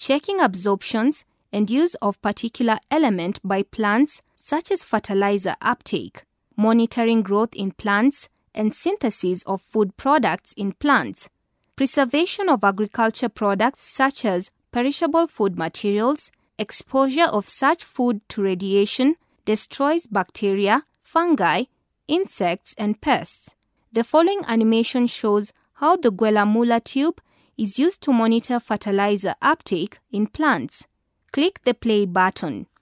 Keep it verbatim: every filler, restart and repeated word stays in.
checking absorptions and use of particular element by plants such as fertilizer uptake, monitoring growth in plants and synthesis of food products in plants, preservation of agriculture products such as perishable food materials. Exposure of such food to radiation destroys bacteria, fungi, insects, and pests. The following animation shows how the Guella-Muller tube is used to monitor fertilizer uptake in plants. Click the play button.